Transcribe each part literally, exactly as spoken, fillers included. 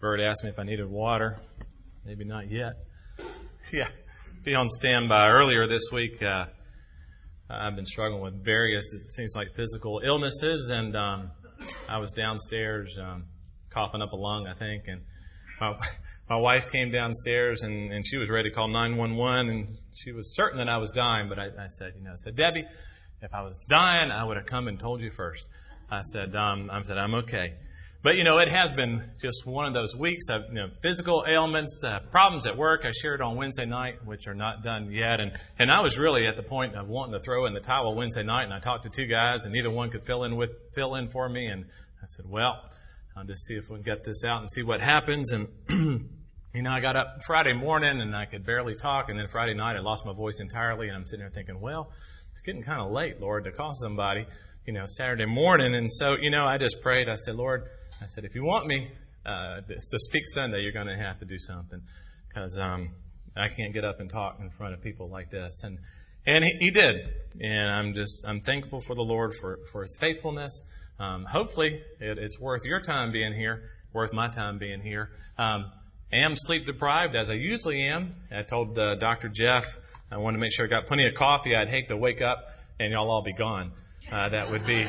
Bird asked me if I needed water. Maybe not yet. Yeah, be on standby. Earlier this week, uh, I've been struggling with various, it seems like, physical illnesses, and um, I was downstairs um, coughing up a lung, I think, and my, my wife came downstairs, and, and she was ready to call nine one one, and she was certain that I was dying, but I, I said, you know, I said, Debbie, if I was dying, I would have come and told you first. I said, um, I said, I'm okay. But, you know, it has been just one of those weeks of, you know, physical ailments, uh, problems at work. I shared on Wednesday night, which are not done yet. And, and I was really at the point of wanting to throw in the towel Wednesday night. And I talked to two guys, and neither one could fill in with fill in for me. And I said, well, I'll just see if we can get this out and see what happens. And, you know, I got up Friday morning, and I could barely talk. And then Friday night, I lost my voice entirely. And I'm sitting there thinking, well, it's getting kind of late, Lord, to call somebody, you know, Saturday morning. And so, you know, I just prayed. I said, Lord, I said, if you want me uh, to speak Sunday, you're going to have to do something, because um, I can't get up and talk in front of people like this. And and he, he did. And I'm just I'm thankful for the Lord for, for His faithfulness. Um, hopefully, it, it's worth your time being here, worth my time being here. Um, I am sleep deprived, as I usually am. I told uh, Doctor Jeff I wanted to make sure I got plenty of coffee. I'd hate to wake up and y'all all be gone. Uh, that would be.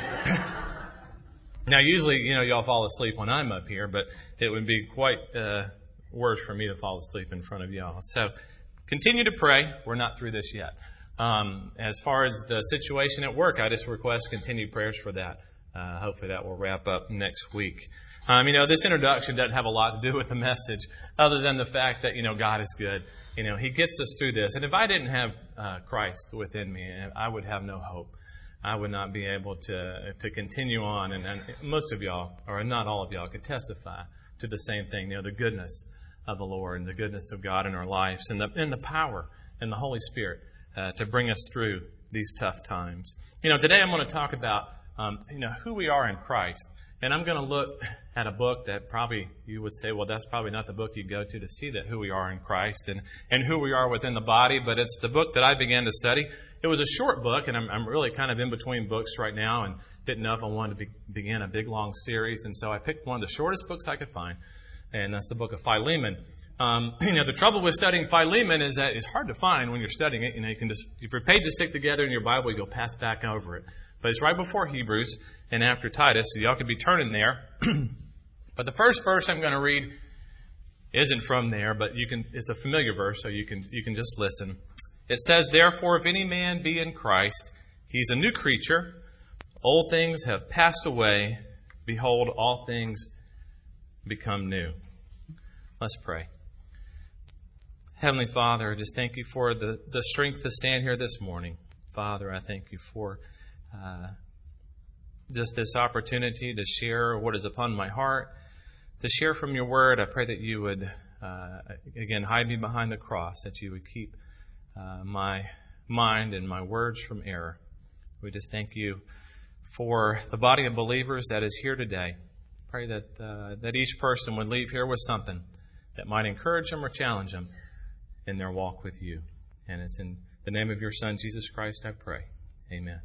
Now, usually, you know, y'all fall asleep when I'm up here, but it would be quite uh, worse for me to fall asleep in front of y'all. So continue to pray. We're not through this yet. Um, as far as the situation at work, I just request continued prayers for that. Uh, hopefully that will wrap up next week. Um, you know, this introduction doesn't have a lot to do with the message other than the fact that, you know, God is good. You know, He gets us through this. And if I didn't have uh, Christ within me, I would have no hope. I would not be able to to continue on. And, and most of y'all, or not all of y'all, could testify to the same thing, you know, the goodness of the Lord and the goodness of God in our lives and the, and the power and the Holy Spirit uh, to bring us through these tough times. You know, today I'm going to talk about, um, you know, who we are in Christ. And I'm going to look at a book that probably you would say, well, that's probably not the book you go to to see that who we are in Christ and, and who we are within the body, but it's the book that I began to study. It was a short book, and I'm, I'm really kind of in between books right now and didn't know if I wanted to be, begin a big, long series. And so I picked one of the shortest books I could find, and that's the book of Philemon. Um, you know, the trouble with studying Philemon is that it's hard to find when you're studying it. You know, you can just, if your pages stick together in your Bible, you'll pass back over it. But it's right before Hebrews and after Titus, so y'all could be turning there. But the first verse I'm going to read isn't from there, but you can. It's a familiar verse, so you can you can just listen. It says, "Therefore, if any man be in Christ, he's a new creature. Old things have passed away. Behold, all things become new." Let's pray. Heavenly Father, I just thank You for the, the strength to stand here this morning. Father, I thank You for uh, just this opportunity to share what is upon my heart, to share from Your word. I pray that You would, uh, again, hide me behind the cross, that You would keep uh, my mind and my words from error. We just thank You for the body of believers that is here today. Pray that uh, that each person would leave here with something that might encourage them or challenge them in their walk with You. And it's in the name of Your Son, Jesus Christ, I pray. Amen.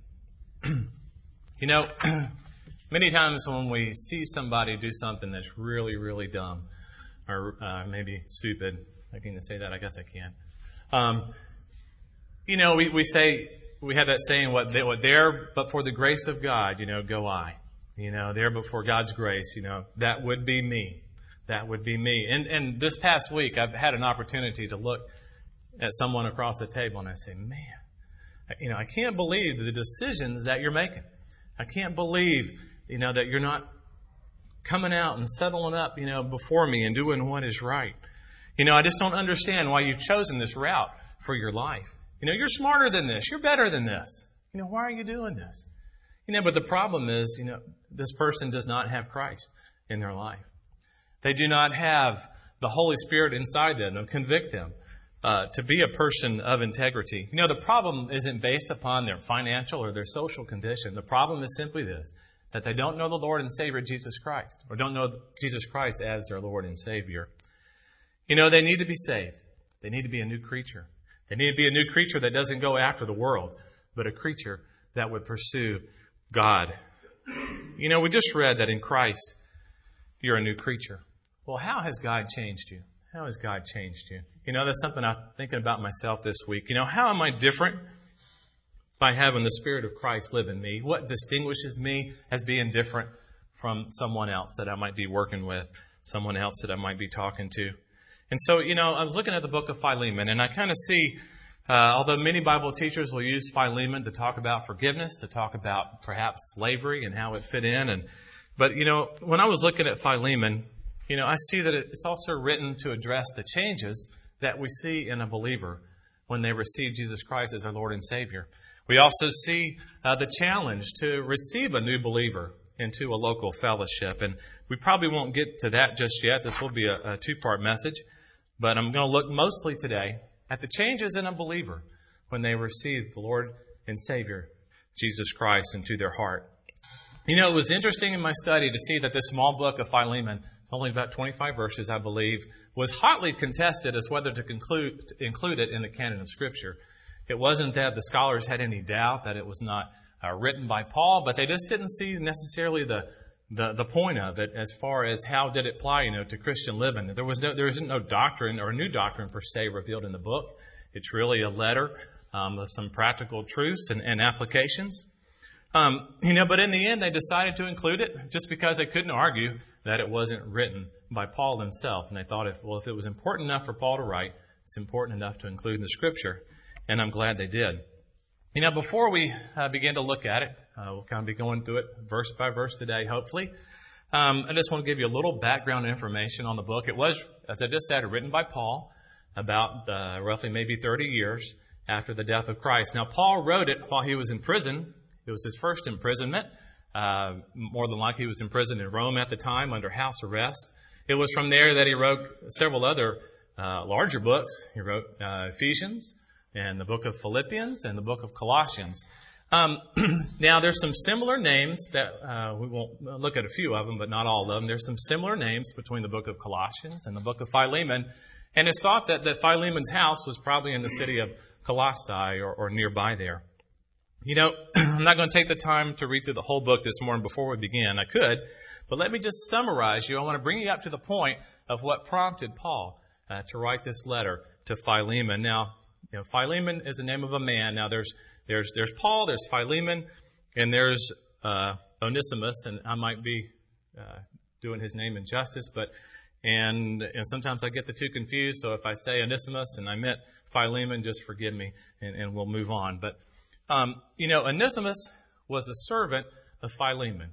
You know, many times when we see somebody do something that's really, really dumb or uh, maybe stupid, I can say that, I guess I can. Um, you know, we, we say, we have that saying, what, they, what there but for the grace of God, you know, go I. You know, there but for God's grace, you know, that would be me. That would be me. And, and this past week, I've had an opportunity to look at someone across the table and I say, man, you know, I can't believe the decisions that you're making. I can't believe, you know, that you're not coming out and settling up, you know, before me and doing what is right. You know, I just don't understand why you've chosen this route for your life. You know, you're smarter than this. You're better than this. You know, why are you doing this? You know, but the problem is, you know, this person does not have Christ in their life. They do not have the Holy Spirit inside them to convict them uh, to be a person of integrity. You know, the problem isn't based upon their financial or their social condition. The problem is simply this, that they don't know the Lord and Savior Jesus Christ, or don't know Jesus Christ as their Lord and Savior. You know, they need to be saved. They need to be a new creature. They need to be a new creature that doesn't go after the world, but a creature that would pursue God. You know, we just read that in Christ, you're a new creature. well, how has God changed you? How has God changed you? You know, that's something I'm thinking about myself this week. You know, how am I different by having the Spirit of Christ live in me? What distinguishes me as being different from someone else that I might be working with, someone else that I might be talking to? And so, you know, I was looking at the book of Philemon, and I kind of see, uh, although many Bible teachers will use Philemon to talk about forgiveness, to talk about perhaps slavery and how it fit in. And But, you know, when I was looking at Philemon, you know, I see that it's also written to address the changes that we see in a believer when they receive Jesus Christ as their Lord and Savior. We also see uh, the challenge to receive a new believer into a local fellowship. And we probably won't get to that just yet. This will be a, a two-part message. But I'm going to look mostly today at the changes in a believer when they receive the Lord and Savior, Jesus Christ, into their heart. You know, it was interesting in my study to see that this small book of Philemon, only about twenty-five verses, I believe, was hotly contested as whether to conclude, to include it in the canon of Scripture. It wasn't that the scholars had any doubt that it was not uh, written by Paul, but they just didn't see necessarily the, the the point of it as far as how did it apply, you know, to Christian living. There was no there isn't no doctrine or new doctrine per se revealed in the book. It's really a letter um, of some practical truths and, and applications. Um, you know, but in the end, they decided to include it just because they couldn't argue that it wasn't written by Paul himself. And they thought, if well, if it was important enough for Paul to write, it's important enough to include in the Scripture. And I'm glad they did. You know, before we uh, begin to look at it, uh, we'll kind of be going through it verse by verse today, hopefully. Um, I just want to give you a little background information on the book. It was, as I just said, written by Paul about uh, roughly maybe thirty years after the death of Christ. Now, Paul wrote it while he was in prison. It was his first imprisonment. Uh, more than likely, he was imprisoned in Rome at the time under house arrest. It was from there that he wrote several other uh, larger books. He wrote uh, Ephesians and the book of Philippians and the book of Colossians. Um, now, there's some similar names that uh, we won't look at a few of them, but not all of them. There's some similar names between the book of Colossians and the book of Philemon. And it's thought that, that Philemon's house was probably in the city of Colossae or, or nearby there. You know, I'm not going to take the time to read through the whole book this morning before we begin. I could, but let me just summarize you. I want to bring you up to the point of what prompted Paul uh, to write this letter to Philemon. Now, you know, Philemon is the name of a man. Now, there's there's there's Paul, there's Philemon, and there's uh, Onesimus, and I might be uh, doing his name injustice, but and and sometimes I get the two confused. So if I say Onesimus and I meant Philemon, just forgive me, and, and we'll move on. But Um, you know, Onesimus was a servant of Philemon.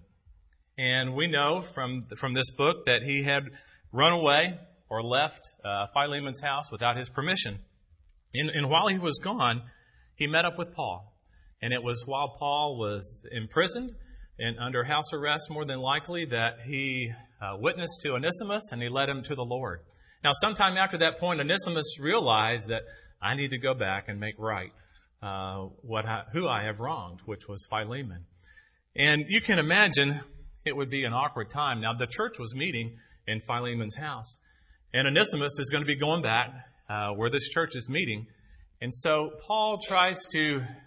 And we know from from this book that he had run away or left uh, Philemon's house without his permission. And, and while he was gone, he met up with Paul. And it was while Paul was imprisoned and under house arrest, more than likely, that he uh, witnessed to Onesimus and he led him to the Lord. Now, sometime after that point, Onesimus realized that I need to go back and make right Uh, what I, who I have wronged, which was Philemon. And you can imagine it would be an awkward time. Now, the church was meeting in Philemon's house. And Onesimus is going to be going back uh, where this church is meeting. And so Paul tries to,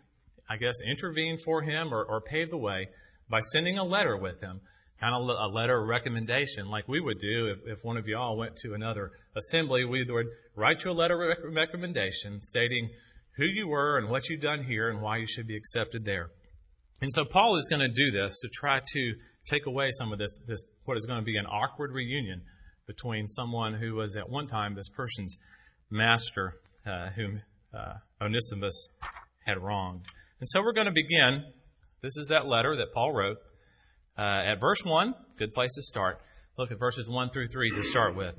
I guess, intervene for him or, or pave the way by sending a letter with him, kind of a letter of recommendation like we would do if, if one of y'all went to another assembly. We would write you a letter of recommendation stating who you were and what you've done here and why you should be accepted there. And so Paul is going to do this to try to take away some of this, this what is going to be an awkward reunion between someone who was at one time this person's master, uh, whom uh, Onesimus had wronged. And so we're going to begin. This is that letter that Paul wrote. Uh, at verse one, good place to start. Look at verses one through three to start with.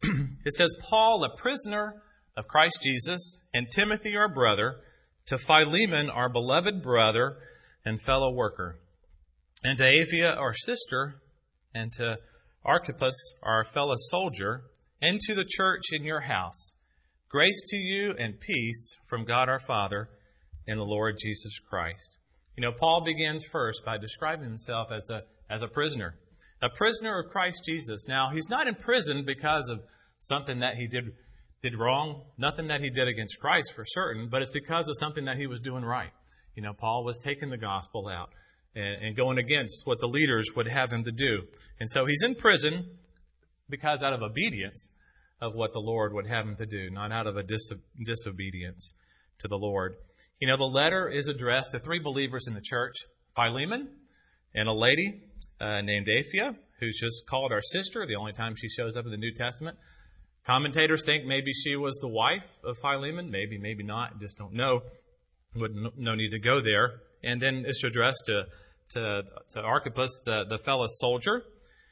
It says, Paul, a prisoner of Christ Jesus, and Timothy our brother, to Philemon our beloved brother and fellow worker, and to Apphia our sister, and to Archippus our fellow soldier, and to the church in your house. Grace to you and peace from God our Father and the Lord Jesus Christ. You know, Paul begins first by describing himself as a as a prisoner, a prisoner of Christ Jesus. Now, he's not in prison because of something that he did did wrong, nothing that he did against Christ for certain, but it's because of something that he was doing right. You know, Paul was taking the gospel out and, and going against what the leaders would have him to do. And so he's in prison because out of obedience of what the Lord would have him to do, not out of a dis- disobedience to the Lord. You know, the letter is addressed to three believers in the church, Philemon and a lady uh, named Apphia, who's just called our sister, the only time she shows up in the New Testament. Commentators think maybe she was the wife of Philemon, maybe, maybe not, just don't know. Would no need to go there. And then it's addressed to to, to Archippus, the, the fellow soldier,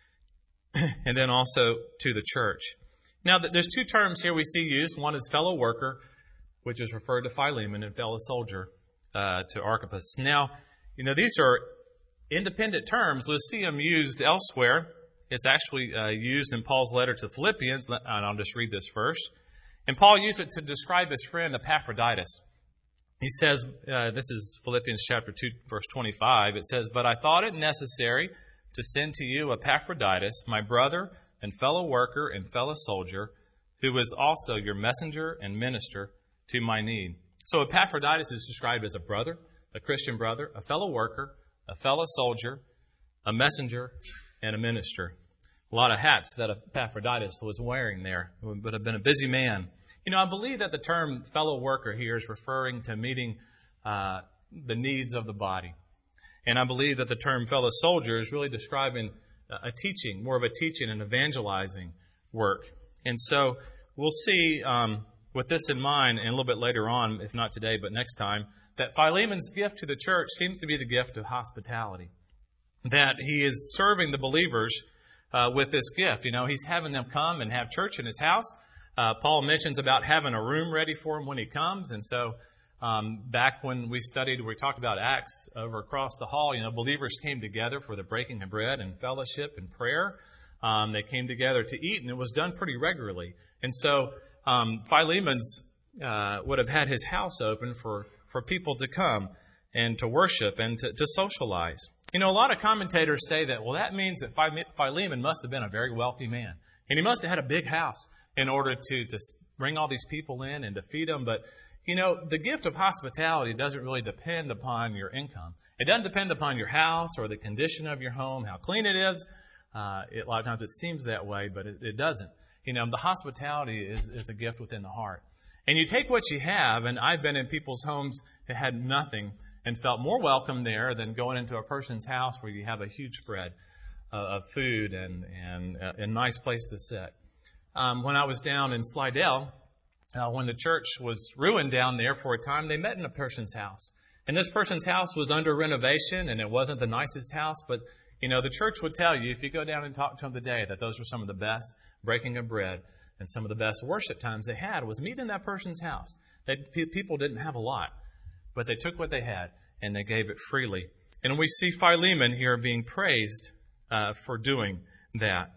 and then also to the church. Now, there's two terms here we see used. One is fellow worker, which is referred to Philemon, and fellow soldier uh, to Archippus. Now, you know, these are independent terms. We'll see them used elsewhere. It's actually uh, used in Paul's letter to Philippians, and I'll just read this first. And Paul used it to describe his friend Epaphroditus. He says, uh, this is Philippians chapter two, verse twenty-five. It says, "But I thought it necessary to send to you Epaphroditus, my brother and fellow worker and fellow soldier, who is also your messenger and minister to my need." So Epaphroditus is described as a brother, a Christian brother, a fellow worker, a fellow soldier, a messenger, and a minister. A lot of hats that Epaphroditus was wearing there. Would have been a busy man. You know, I believe that the term fellow worker here is referring to meeting uh, the needs of the body. And I believe that the term fellow soldier is really describing a teaching, more of a teaching and evangelizing work. And so we'll see, um, with this in mind, and a little bit later on, if not today, but next time, that Philemon's gift to the church seems to be the gift of hospitality. That he is serving the believers uh, with this gift. You know, he's having them come and have church in his house. Uh, Paul mentions about having a room ready for him when he comes. And so um, back when we studied, we talked about Acts over across the hall, you know, believers came together for the breaking of bread and fellowship and prayer. Um, they came together to eat, and it was done pretty regularly. And so um, Philemon's uh, would have had his house open for, for people to come and to worship and to, to socialize. You know, a lot of commentators say that, well, that means that Philemon must have been a very wealthy man. And he must have had a big house in order to, to bring all these people in and to feed them. But, you know, the gift of hospitality doesn't really depend upon your income. It doesn't depend upon your house or the condition of your home, how clean it is. Uh, it, a lot of times it seems that way, but it, it doesn't. You know, the hospitality is, is a gift within the heart. And you take what you have, and I've been in people's homes that had nothing and felt more welcome there than going into a person's house where you have a huge spread uh, of food and, and uh, a nice place to sit. Um, when I was down in Slidell, uh, when the church was ruined down there for a time, they met in a person's house. And this person's house was under renovation, and it wasn't the nicest house, but, you know, the church would tell you, if you go down and talk to them today, that those were some of the best breaking of bread and some of the best worship times they had was meeting in that person's house. They, people didn't have a lot, but they took what they had and they gave it freely. And we see Philemon here being praised uh, for doing that.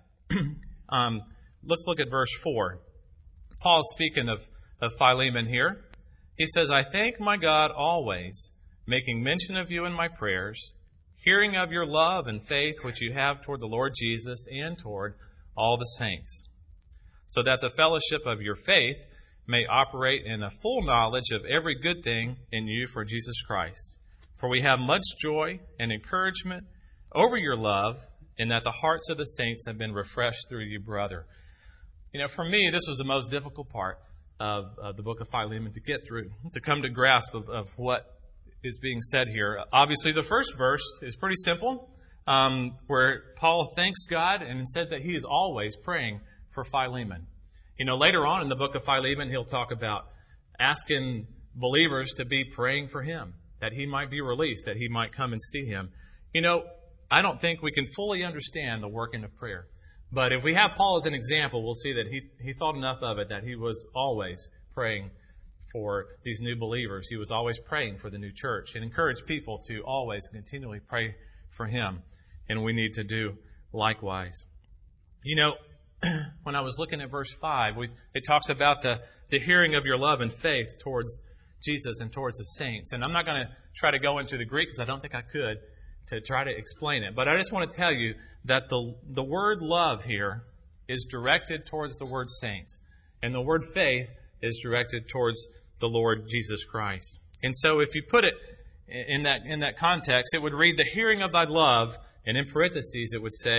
um, let's look at verse four. Paul's speaking of, of Philemon here. He says, "I thank my God always, making mention of you in my prayers, hearing of your love and faith which you have toward the Lord Jesus and toward all the saints, so that the fellowship of your faith may operate in a full knowledge of every good thing in you for Jesus Christ. For we have much joy and encouragement over your love, in that the hearts of the saints have been refreshed through you, brother." You know, for me, this was the most difficult part of, of the book of Philemon to get through, to come to grasp of, of what is being said here. Obviously, the first verse is pretty simple, um, where Paul thanks God and said that he is always praying for Philemon. You know, later on in the book of Philemon, he'll talk about asking believers to be praying for him, that he might be released, that he might come and see him. You know, I don't think we can fully understand the working of prayer. But if we have Paul as an example, we'll see that he, he thought enough of it that he was always praying for these new believers. He was always praying for the new church and encouraged people to always continually pray for him. And we need to do likewise. You know, when I was looking at verse five, we, it talks about the, the hearing of your love and faith towards Jesus and towards the saints. And I'm not going to try to go into the Greek because I don't think I could to try to explain it. But I just want to tell you that the, the word love here is directed towards the word saints. And the word faith is directed towards the Lord Jesus Christ. And so if you put it in that, in that context, it would read, "The hearing of thy love," and in parentheses it would say,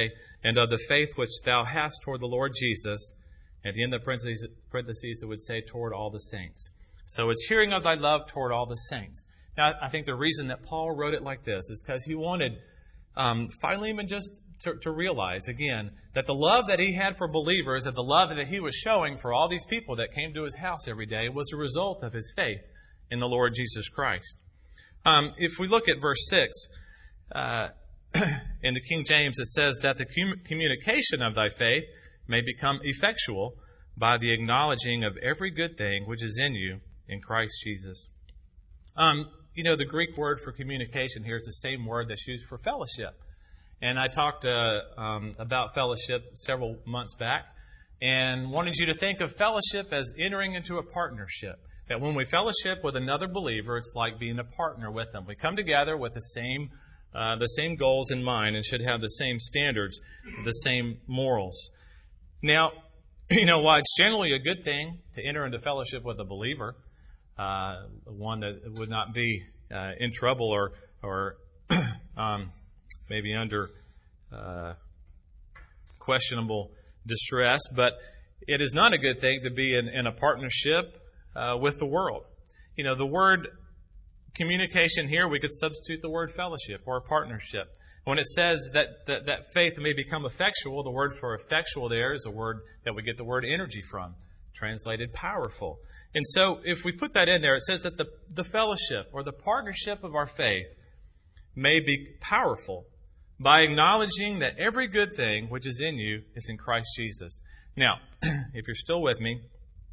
and of the faith which thou hast toward the Lord Jesus. At the end of the parentheses, parentheses, it would say toward all the saints. So it's hearing of thy love toward all the saints. Now, I think the reason that Paul wrote it like this is because he wanted um, Philemon just to, to realize, again, that the love that he had for believers, that the love that he was showing for all these people that came to his house every day was a result of his faith in the Lord Jesus Christ. Um, if we look at verse six, uh, in the King James, it says that the com- communication of thy faith may become effectual by the acknowledging of every good thing which is in you in Christ Jesus. Um, you know, the Greek word for communication here is the same word that's used for fellowship. And I talked uh, um, about fellowship several months back and wanted you to think of fellowship as entering into a partnership. That when we fellowship with another believer, it's like being a partner with them. We come together with the same uh, the same goals in mind and should have the same standards, the same morals. Now, you know, while it's generally a good thing to enter into fellowship with a believer, uh, one that would not be uh, in trouble or or um, maybe under uh, questionable distress, but it is not a good thing to be in, in a partnership uh, with the world. You know, the word communication here, we could substitute the word fellowship or partnership. When it says that, that that faith may become effectual, the word for effectual there is a word that we get the word energy from, translated powerful. And so if we put that in there, it says that the, the fellowship or the partnership of our faith may be powerful by acknowledging that every good thing which is in you is in Christ Jesus. Now, if you're still with me,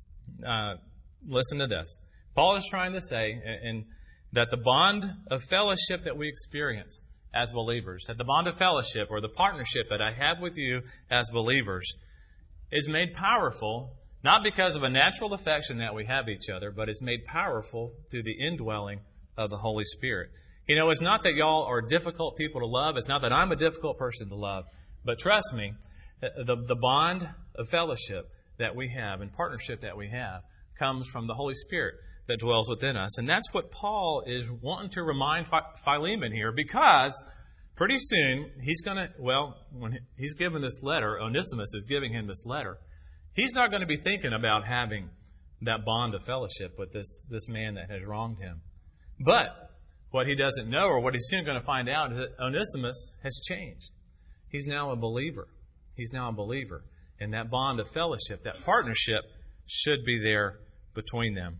uh, listen to this. Paul is trying to say and, and that the bond of fellowship that we experience as believers, that the bond of fellowship or the partnership that I have with you as believers is made powerful not because of a natural affection that we have each other, but is made powerful through the indwelling of the Holy Spirit. You know, it's not that y'all are difficult people to love. It's not that I'm a difficult person to love. But trust me, the, the bond of fellowship that we have and partnership that we have comes from the Holy Spirit that dwells within us. And that's what Paul is wanting to remind Philemon here, because pretty soon he's going to, well, when he's given this letter, Onesimus is giving him this letter, he's not going to be thinking about having that bond of fellowship with this, this man that has wronged him. But what he doesn't know, or what he's soon going to find out, is that Onesimus has changed. He's now a believer. He's now a believer. And that bond of fellowship, that partnership, should be there between them.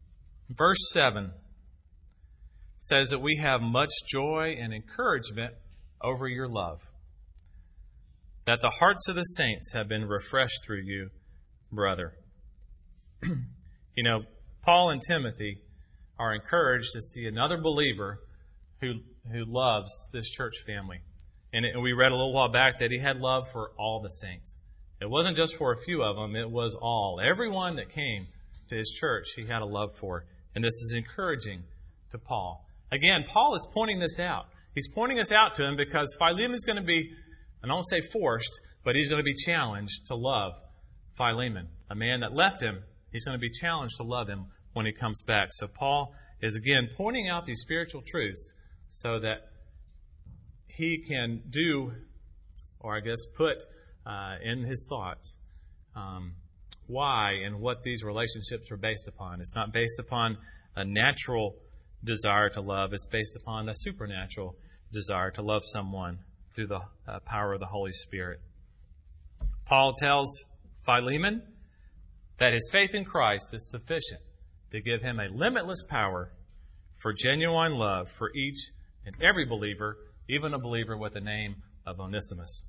Verse seven says that we have much joy and encouragement over your love, that the hearts of the saints have been refreshed through you, brother. You know, Paul and Timothy are encouraged to see another believer who who loves this church family. And, it, and we read a little while back that he had love for all the saints. It wasn't just for a few of them, it was all. Everyone that came to his church, he had a love for. And this is encouraging to Paul. Again, Paul is pointing this out. He's pointing this out to him because Philemon is going to be, I don't want to say forced, but he's going to be challenged to love Philemon, a man that left him. He's going to be challenged to love him when he comes back. So Paul is again pointing out these spiritual truths so that he can do, or I guess put uh, in his thoughts, um, why and what these relationships are based upon. It's not based upon a natural desire to love. It's based upon a supernatural desire to love someone through the uh, power of the Holy Spirit. Paul tells Philemon that his faith in Christ is sufficient to give him a limitless power for genuine love for each and every believer, even a believer with the name of Onesimus.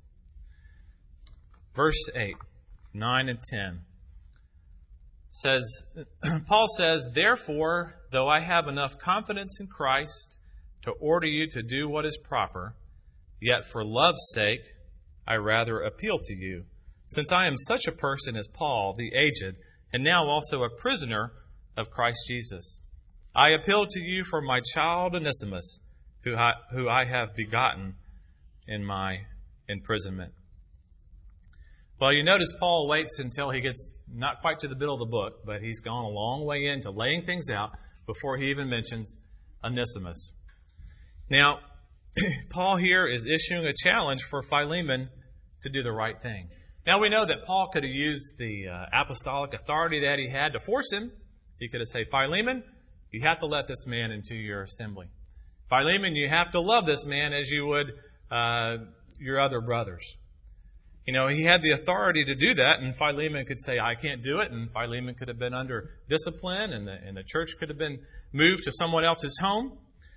Verse eight, nine, and ten says, Paul says, therefore, though I have enough confidence in Christ to order you to do what is proper, yet for love's sake I rather appeal to you, since I am such a person as Paul, the aged, and now also a prisoner of Christ Jesus. I appeal to you for my child Onesimus, who I, who I have begotten in my imprisonment. Well, you notice Paul waits until he gets not quite to the middle of the book, but he's gone a long way into laying things out before he even mentions Onesimus. Now, Paul here is issuing a challenge for Philemon to do the right thing. Now we know that Paul could have used the uh, apostolic authority that he had to force him. He could have said, Philemon, you have to let this man into your assembly. Philemon, you have to love this man as you would uh, your other brothers. You know, he had the authority to do that, and Philemon could say, I can't do it, and Philemon could have been under discipline, and the, and the church could have been moved to someone else's home.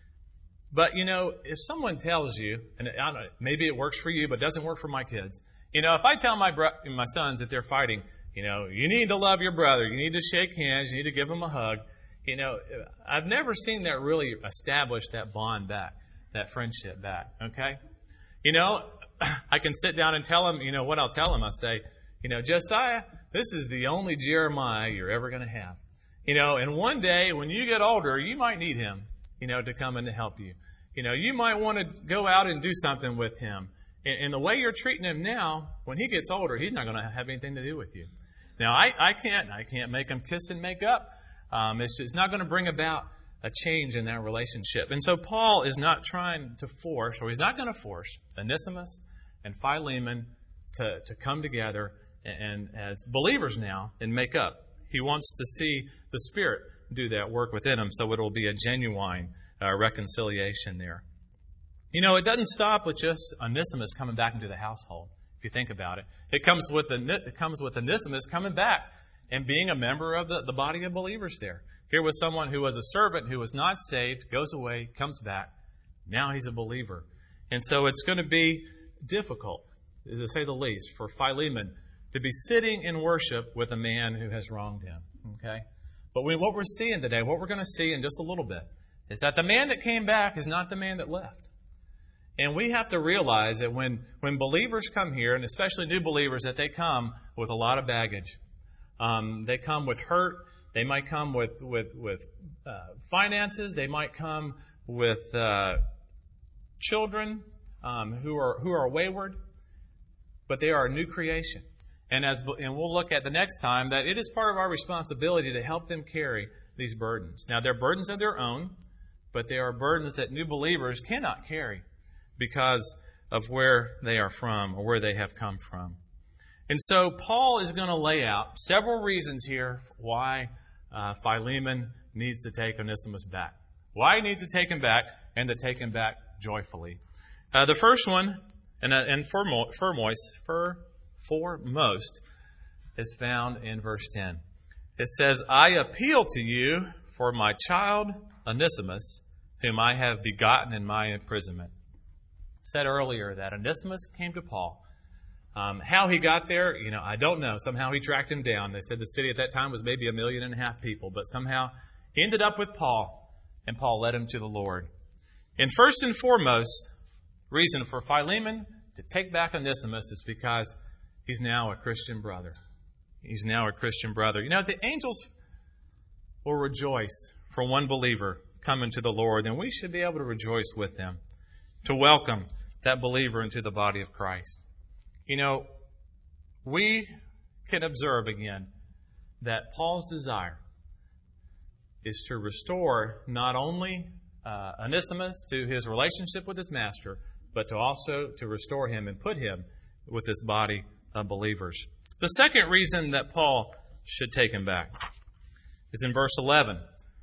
But, you know, if someone tells you, and I don't know, maybe it works for you, but doesn't work for my kids. You know, if I tell my bro- my sons that they're fighting, you know, you need to love your brother, you need to shake hands, you need to give him a hug. You know, I've never seen that really establish that bond back, that friendship back, okay? You know, I can sit down and tell him, you know, what I'll tell him. I'll say, you know, Josiah, this is the only Jeremiah you're ever going to have. You know, and one day when you get older, you might need him, you know, to come in to help you. You know, you might want to go out and do something with him. And, and the way you're treating him now, when he gets older, he's not going to have anything to do with you. Now, I, I can't, I can't make him kiss and make up. Um, it's, it's not going to bring about a change in that relationship. And so Paul is not trying to force, or he's not going to force Onesimus and Philemon to, to come together and, and as believers now and make up. He wants to see the Spirit do that work within them, so it will be a genuine uh, reconciliation there. You know, it doesn't stop with just Onesimus coming back into the household, if you think about it. It comes with the it comes with Onesimus coming back and being a member of the, the body of believers there. Here was someone who was a servant, who was not saved, goes away, comes back. Now he's a believer. And so it's going to be difficult, to say the least, for Philemon to be sitting in worship with a man who has wronged him. Okay? But we, what we're seeing today, what we're going to see in just a little bit, is that the man that came back is not the man that left. And we have to realize that when, when believers come here, and especially new believers, that they come with a lot of baggage. Um, they come with hurt. They might come with with with uh, finances. They might come with uh, children um, who are who are wayward, but they are a new creation. And as and we'll look at the next time that it is part of our responsibility to help them carry these burdens. Now, they're burdens of their own, but they are burdens that new believers cannot carry because of where they are from or where they have come from. And so Paul is going to lay out several reasons here why uh, Philemon needs to take Onesimus back. Why he needs to take him back and to take him back joyfully. Uh, the first one, and, uh, and foremost, for, foremost, is found in verse ten. It says, I appeal to you for my child Onesimus, whom I have begotten in my imprisonment. Said earlier that Onesimus came to Paul. Um, how he got there, you know, I don't know. Somehow he tracked him down. They said the city at that time was maybe a million and a half people, but somehow he ended up with Paul, and Paul led him to the Lord. And first and foremost, reason for Philemon to take back Onesimus is because he's now a Christian brother. He's now a Christian brother. You know, the angels will rejoice for one believer coming to the Lord, and we should be able to rejoice with them, to welcome that believer into the body of Christ. You know, we can observe again that Paul's desire is to restore not only uh, Onesimus to his relationship with his master, but to also to restore him and put him with this body of believers. The second reason that Paul should take him back is in verse eleven.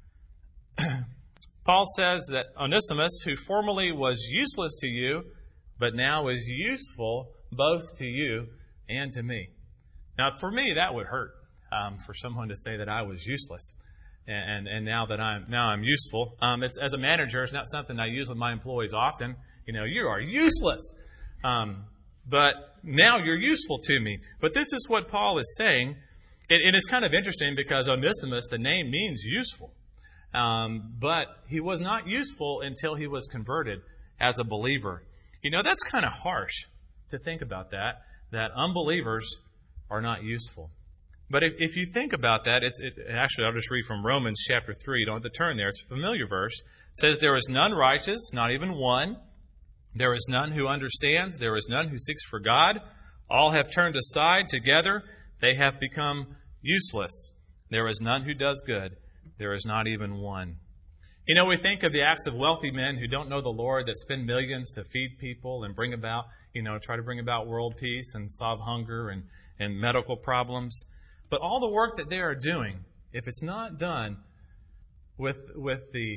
Paul says that Onesimus, who formerly was useless to you, but now is useful both to you and to me. Now, for me, that would hurt um, for someone to say that I was useless, and and, and now that I'm now I'm useful. Um, it's, as a manager, it's not something I use with my employees often. You know, you are useless, um, but now you're useful to me. But this is what Paul is saying. It, it is kind of interesting because Onesimus, the name means useful, um, but he was not useful until he was converted as a believer. You know, that's kind of harsh to think about that, that unbelievers are not useful. But if, if you think about that, it's it, actually, I'll just read from Romans chapter three. You don't have to turn there. It's a familiar verse. It says, there is none righteous, not even one. There is none who understands. There is none who seeks for God. All have turned aside together. They have become useless. There is none who does good. There is not even one. You know, we think of the acts of wealthy men who don't know the Lord, that spend millions to feed people and bring about, you know, try to bring about world peace and solve hunger and, and medical problems. But all the work that they are doing, if it's not done with with the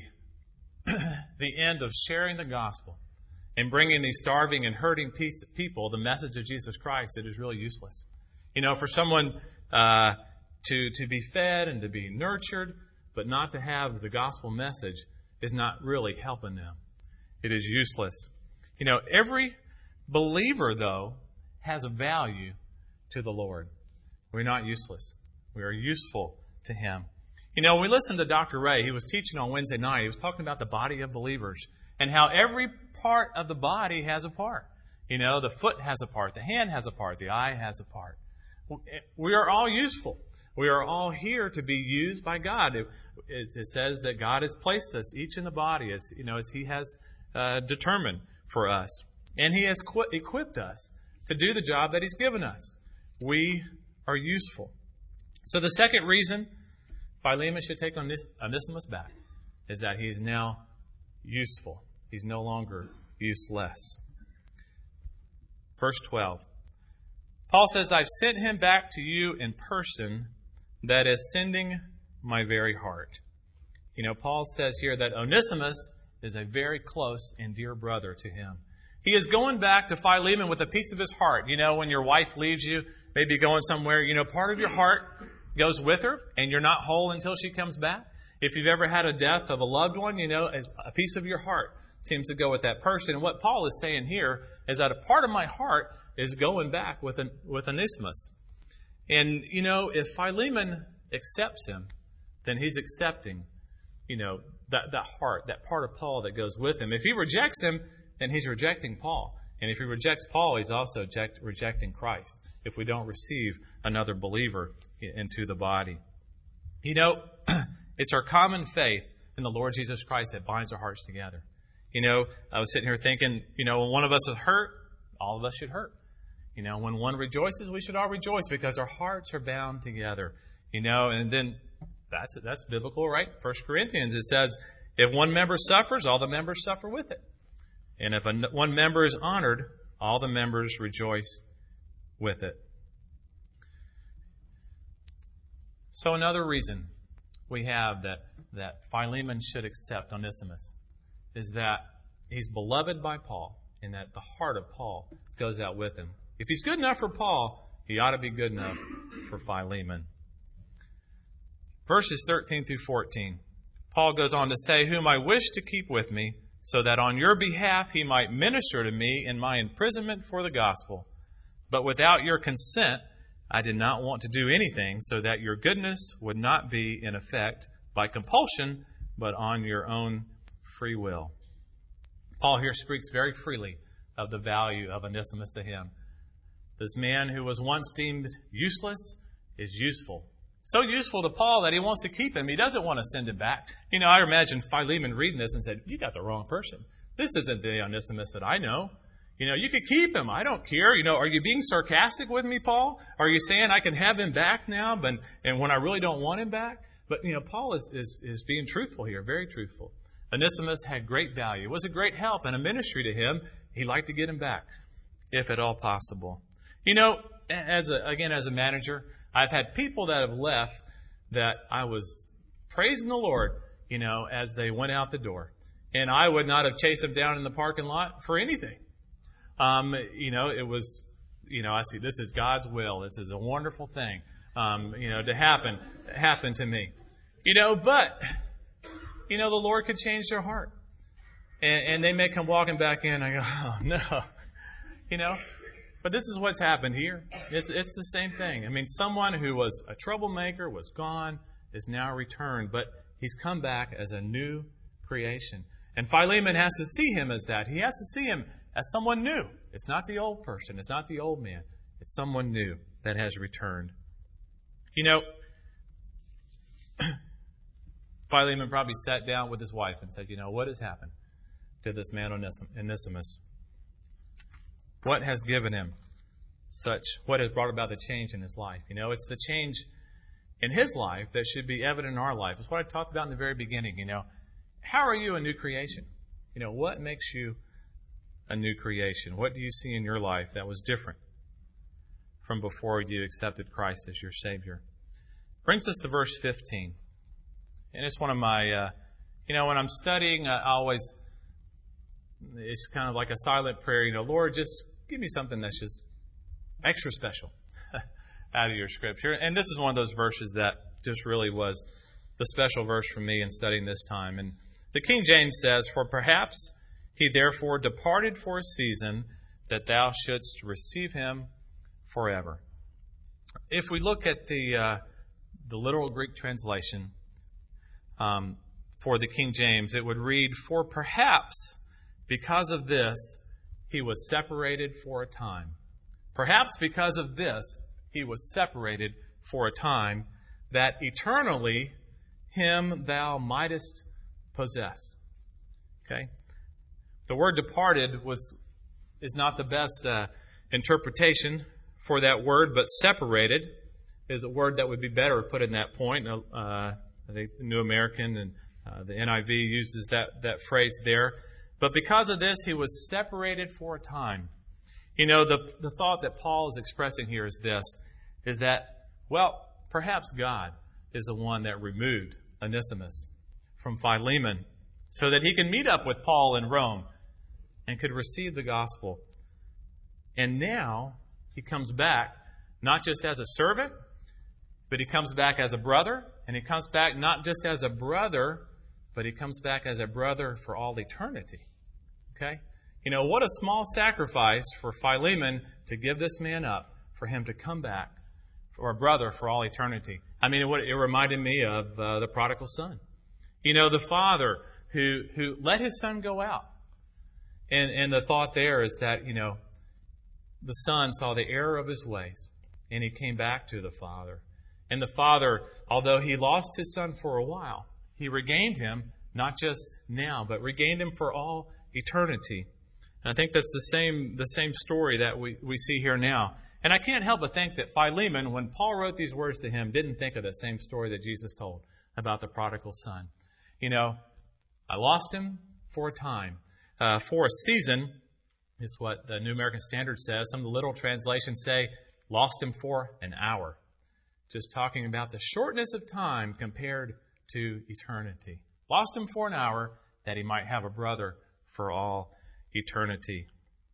the end of sharing the gospel and bringing these starving and hurting peace, people the message of Jesus Christ, it is really useless. You know, for someone uh, to to be fed and to be nurtured, but not to have the gospel message is not really helping them. It is useless. You know, every believer, though, has a value to the Lord. We're not useless. We are useful to Him. You know, when we listened to Doctor Ray, he was teaching on Wednesday night. He was talking about the body of believers and how every part of the body has a part. You know, the foot has a part, the hand has a part, the eye has a part. We are all useful. We are all here to be used by God. It, it, it says that God has placed us each in the body as, you know, as He has uh, determined for us. And He has qu- equipped us to do the job that He's given us. We are useful. So the second reason Philemon should take Onesimus back is that he's now useful. He's no longer useless. Verse twelve. Paul says, I've sent him back to you in person, that is sending my very heart. You know, Paul says here that Onesimus is a very close and dear brother to him. He is going back to Philemon with a piece of his heart. You know, when your wife leaves you, maybe going somewhere, you know, part of your heart goes with her, and you're not whole until she comes back. If you've ever had a death of a loved one, you know, a piece of your heart seems to go with that person. And what Paul is saying here is that a part of my heart is going back with an, with Onesimus. And, you know, if Philemon accepts him, then he's accepting, you know, that, that heart, that part of Paul that goes with him. If he rejects him, then he's rejecting Paul. And if he rejects Paul, he's also reject, rejecting Christ, if we don't receive another believer into the body. You know, it's our common faith in the Lord Jesus Christ that binds our hearts together. You know, I was sitting here thinking, you know, when one of us is hurt, all of us should hurt. You know, when one rejoices, we should all rejoice because our hearts are bound together. You know, and then that's that's biblical, right? First Corinthians, it says, if one member suffers, all the members suffer with it. And if a, one member is honored, all the members rejoice with it. So another reason we have that, that Philemon should accept Onesimus is that he's beloved by Paul and that the heart of Paul goes out with him. If he's good enough for Paul, he ought to be good enough for Philemon. Verses thirteen through fourteen. Paul goes on to say, whom I wish to keep with me, so that on your behalf he might minister to me in my imprisonment for the gospel. But without your consent, I did not want to do anything, so that your goodness would not be in effect by compulsion, but on your own free will. Paul here speaks very freely of the value of Onesimus to him. This man who was once deemed useless is useful. So useful to Paul that he wants to keep him. He doesn't want to send him back. You know, I imagine Philemon reading this and said, you got the wrong person. This isn't the Onesimus that I know. You know, you could keep him. I don't care. You know, are you being sarcastic with me, Paul? Are you saying I can have him back now, but and when I really don't want him back? But, you know, Paul is, is, is being truthful here, very truthful. Onesimus had great value. It was a great help and a ministry to him. He'd like to get him back, if at all possible. You know, as a, again, as a manager, I've had people that have left that I was praising the Lord, you know, as they went out the door. And I would not have chased them down in the parking lot for anything. Um, you know, it was, you know, I see this is God's will. This is a wonderful thing, um, you know, to happen, happen to me. You know, but, you know, the Lord could change their heart. And, and they may come walking back in. I go, oh, no. You know, but this is what's happened here. It's it's the same thing. I mean, someone who was a troublemaker, was gone, is now returned. But he's come back as a new creation. And Philemon has to see him as that. He has to see him as someone new. It's not the old person. It's not the old man. It's someone new that has returned. You know, Philemon probably sat down with his wife and said, you know, what has happened to this man Onesimus? What has given him such, what has brought about the change in his life? You know, it's the change in his life that should be evident in our life. It's what I talked about in the very beginning, you know. How are you a new creation? You know, what makes you a new creation? What do you see in your life that was different from before you accepted Christ as your Savior? Brings us to verse fifteen. And it's one of my, uh, you know, when I'm studying, I always, it's kind of like a silent prayer, you know, Lord, just give me something that's just extra special out of your Scripture. And this is one of those verses that just really was the special verse for me in studying this time. And the King James says, "For perhaps he therefore departed for a season, that thou shouldst receive him forever." If we look at the uh, the literal Greek translation um, for the King James, it would read, "For perhaps because of this he was separated for a time." Perhaps because of this he was separated for a time, that eternally him thou mightest possess. Okay? The word departed was is not the best uh, interpretation for that word, but separated is a word that would be better put in that point. Uh, I think the New American and uh, the N I V uses that, that phrase there. But because of this, he was separated for a time. You know, the, the thought that Paul is expressing here is this, is that, well, perhaps God is the one that removed Onesimus from Philemon so that he can meet up with Paul in Rome and could receive the gospel. And now he comes back not just as a servant, but he comes back as a brother, and he comes back not just as a brother, but he comes back as a brother for all eternity. Okay? You know, what a small sacrifice for Philemon to give this man up, for him to come back for a brother for all eternity. I mean, it, it reminded me of uh, the prodigal son. You know, the father who who let his son go out. And, and the thought there is that, you know, the son saw the error of his ways, and he came back to the father. And the father, although he lost his son for a while, he regained him, not just now, but regained him for all eternity. And I think that's the same the same story that we, we see here now. And I can't help but think that Philemon, when Paul wrote these words to him, didn't think of the same story that Jesus told about the prodigal son. You know, I lost him for a time. Uh, for a season is what the New American Standard says. Some of the literal translations say, lost him for an hour. Just talking about the shortness of time compared to eternity. Lost him for an hour that he might have a brother for all eternity.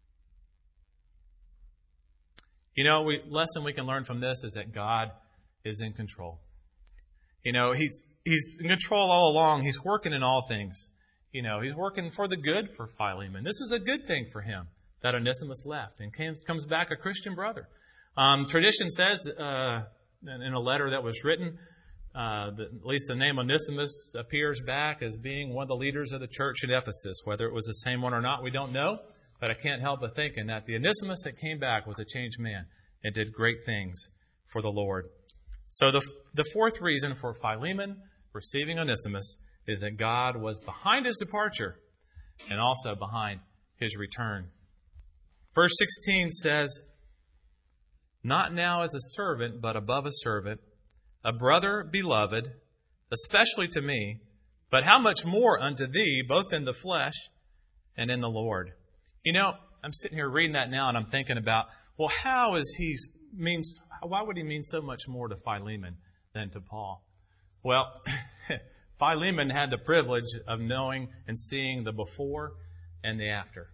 You know, we lesson we can learn from this is that God is in control. You know, He's He's in control all along. He's working in all things. You know, He's working for the good for Philemon. This is a good thing for him that Onesimus left and comes back a Christian brother. Um, tradition says, uh, in a letter that was written, uh, that at least the name Onesimus appears back as being one of the leaders of the church at Ephesus. Whether it was the same one or not, we don't know. But I can't help but thinking that the Onesimus that came back was a changed man and did great things for the Lord. So the the fourth reason for Philemon receiving Onesimus is that God was behind his departure and also behind his return. Verse sixteen says, "Not now as a servant, but above a servant, a brother beloved, especially to me, but how much more unto thee, both in the flesh and in the Lord." You know, I'm sitting here reading that now and I'm thinking about, well, how is he means, why would he mean so much more to Philemon than to Paul? Well, Philemon had the privilege of knowing and seeing the before and the after.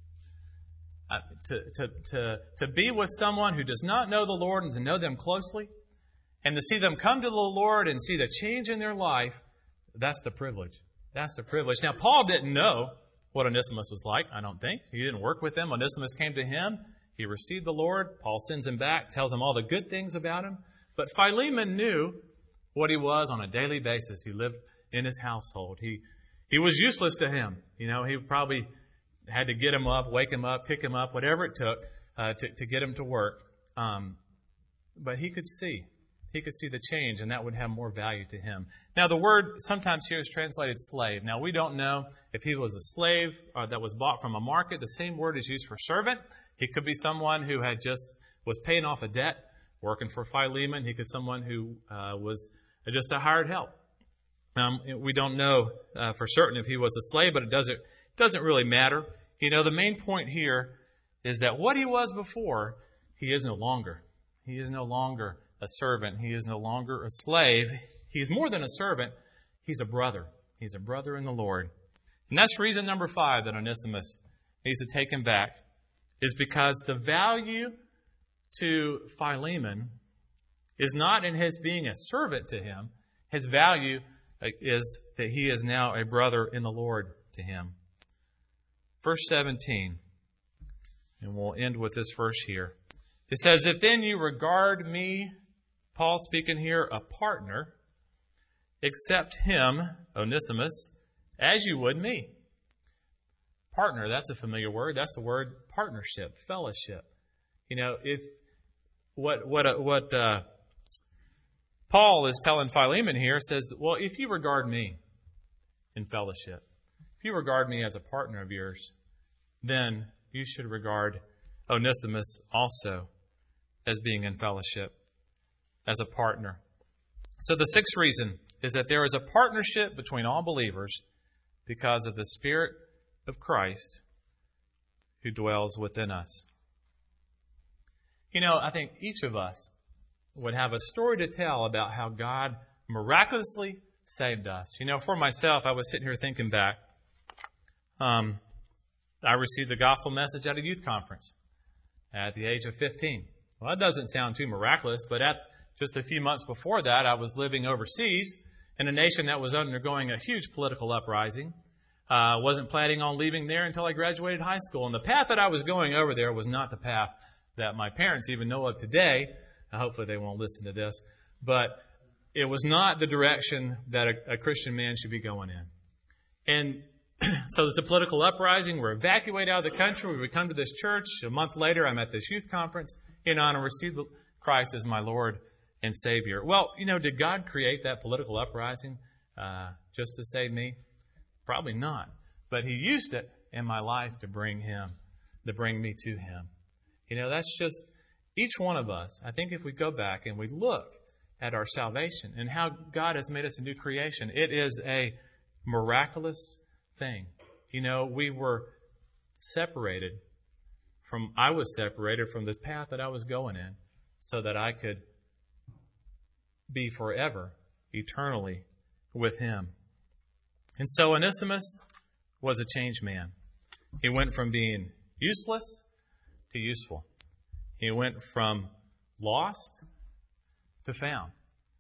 Uh, to, to, to, to be with someone who does not know the Lord and to know them closely and to see them come to the Lord and see the change in their life, that's the privilege. That's the privilege. Now, Paul didn't know what Onesimus was like, I don't think. He didn't work with him. Onesimus came to him. He received the Lord. Paul sends him back, tells him all the good things about him. But Philemon knew what he was on a daily basis. He lived in his household. He he was useless to him. You know, he probably had to get him up, wake him up, pick him up, whatever it took uh, to, to get him to work. Um, but he could see. He could see the change, and that would have more value to him. Now, the word sometimes here is translated slave. Now, we don't know if he was a slave uh, that was bought from a market. The same word is used for servant. He could be someone who had just was paying off a debt, working for Philemon. He could be someone who uh, was just a hired help. Um, we don't know uh, for certain if he was a slave, but it doesn't doesn't really matter. You know, the main point here is that what he was before, he is no longer. He is no longer a servant. He is no longer a slave. He's more than a servant. He's a brother. He's a brother in the Lord. And that's reason number five that Onesimus needs to take him back, is because the value to Philemon is not in his being a servant to him. His value is that he is now a brother in the Lord to him. Verse seventeen, and we'll end with this verse here. It says, if then you regard me, Paul speaking here, a partner, accept him, Onesimus, as you would me. Partner, that's a familiar word. That's the word partnership, fellowship. You know, if what what what uh, Paul is telling Philemon here says, well, if you regard me in fellowship, if you regard me as a partner of yours, then you should regard Onesimus also as being in fellowship, as a partner. So the sixth reason is that there is a partnership between all believers because of the Spirit of Christ who dwells within us. You know, I think each of us would have a story to tell about how God miraculously saved us. You know, for myself, I was sitting here thinking back. Um, I received the gospel message at a youth conference at the age of fifteen. Well, that doesn't sound too miraculous, but at just a few months before that, I was living overseas in a nation that was undergoing a huge political uprising. I uh, wasn't planning on leaving there until I graduated high school. And the path that I was going over there was not the path that my parents even know of today. Uh, hopefully they won't listen to this. But it was not the direction that a, a Christian man should be going in. And so there's a political uprising. We're evacuated out of the country. We come to this church. A month later, I'm at this youth conference. You know, and I received Christ as my Lord and Savior. Well, you know, did God create that political uprising uh, just to save me? Probably not. But He used it in my life to bring Him, to bring me to Him. You know, that's just each one of us. I think if we go back and we look at our salvation and how God has made us a new creation, it is a miraculous thing. You know, we were separated from, I was separated from the path that I was going in so that I could be forever, eternally with Him. And so Onesimus was a changed man. He went from being useless to useful. He went from lost to found.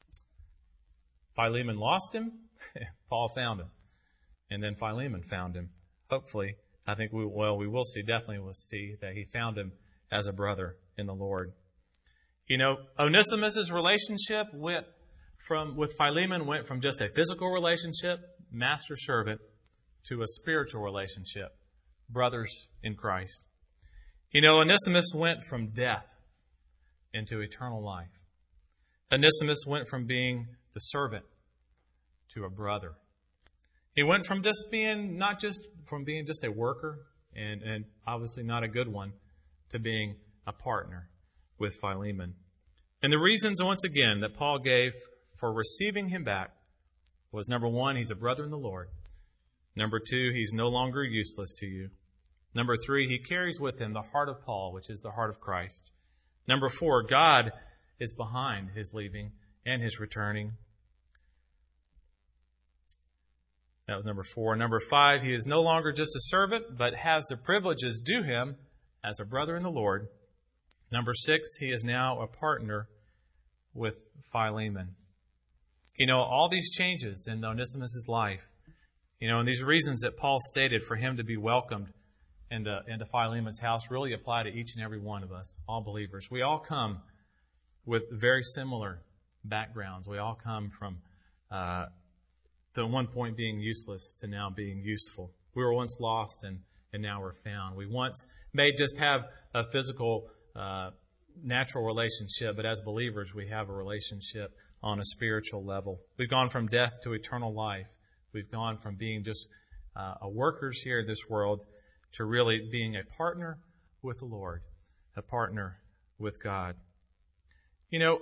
Philemon lost him. Paul found him. And then Philemon found him. Hopefully, I think we, well, we will see, definitely will see that he found him as a brother in the Lord. You know, Onesimus' relationship went from, with Philemon went from just a physical relationship, master-servant, to a spiritual relationship, brothers in Christ. You know, Onesimus went from death into eternal life. Onesimus went from being the servant to a brother. He went from just being, not just from being just a worker, and, and obviously not a good one, to being a partner with Philemon. And the reasons, once again, that Paul gave for receiving him back was, number one, he's a brother in the Lord. Number two, he's no longer useless to you. Number three, he carries with him the heart of Paul, which is the heart of Christ. Number four, God is behind his leaving and his returning. That was number four. Number five, he is no longer just a servant, but has the privileges due him as a brother in the Lord. Number six, he is now a partner with Philemon. You know, all these changes in Onesimus' life, you know, and these reasons that Paul stated for him to be welcomed into, into Philemon's house really apply to each and every one of us, all believers. We all come with very similar backgrounds. We all come from, uh, to one point being useless to now being useful. We were once lost and, and now we're found. We once may just have a physical, uh, natural relationship, but as believers, we have a relationship on a spiritual level. We've gone from death to eternal life. We've gone from being just uh, a workers here in this world to really being a partner with the Lord, a partner with God. You know,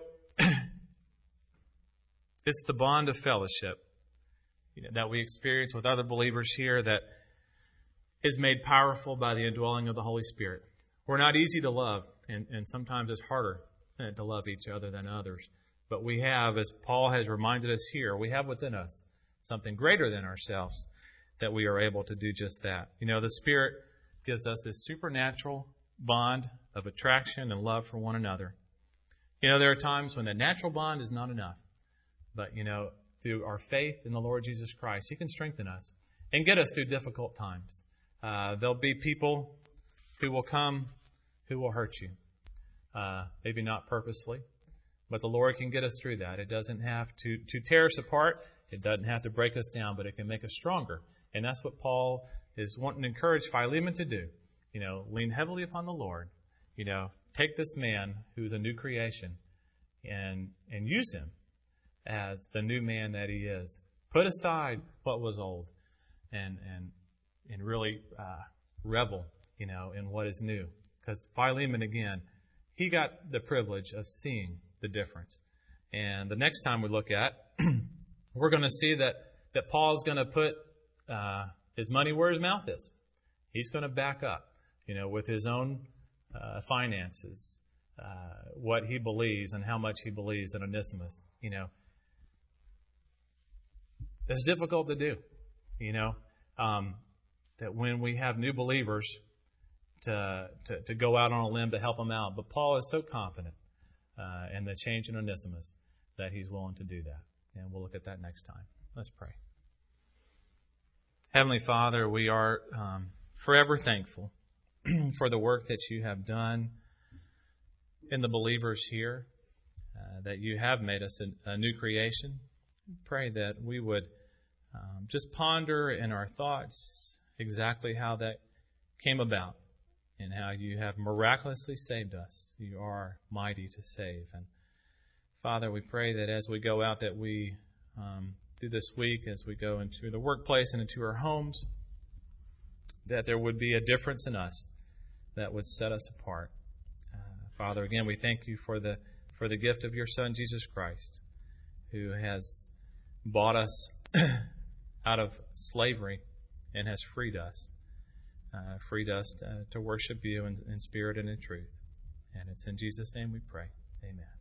it's the bond of fellowship, you know, that we experience with other believers here that is made powerful by the indwelling of the Holy Spirit. We're not easy to love, and, and sometimes it's harder to love each other than others. But we have, as Paul has reminded us here, we have within us something greater than ourselves that we are able to do just that. You know, the Spirit gives us this supernatural bond of attraction and love for one another. You know, there are times when the natural bond is not enough. But, you know, through our faith in the Lord Jesus Christ, He can strengthen us and get us through difficult times. Uh, there'll be people who will come who will hurt you. Uh, maybe not purposely, but the Lord can get us through that. It doesn't have to, to tear us apart. It doesn't have to break us down, but it can make us stronger. And that's what Paul is wanting to encourage Philemon to do. You know, lean heavily upon the Lord. You know, take this man who's a new creation and and use him as the new man that he is. Put aside what was old and and and really uh, revel, you know, in what is new. Because Philemon, again, he got the privilege of seeing the difference. And the next time we look at, we're going to see that, that Paul's going to put uh, his money where his mouth is. He's going to back up, you know, with his own uh, finances, uh, what he believes and how much he believes in Onesimus. You know, it's difficult to do, you know, um, that when we have new believers to, to to go out on a limb to help them out. But Paul is so confident uh, in the change in Onesimus that he's willing to do that. And we'll look at that next time. Let's pray. Heavenly Father, we are um, forever thankful for the work that you have done in the believers here, uh, that you have made us a, a new creation. Pray that we would um, just ponder in our thoughts exactly how that came about and how you have miraculously saved us. You are mighty to save. And Father, we pray that as we go out, that we, um, through this week, as we go into the workplace and into our homes, that there would be a difference in us that would set us apart. Uh, Father, again, we thank you for the for the gift of your Son, Jesus Christ, who has bought us out of slavery and has freed us, uh, freed us to, to worship you in, in spirit and in truth. And it's in Jesus' name we pray. Amen.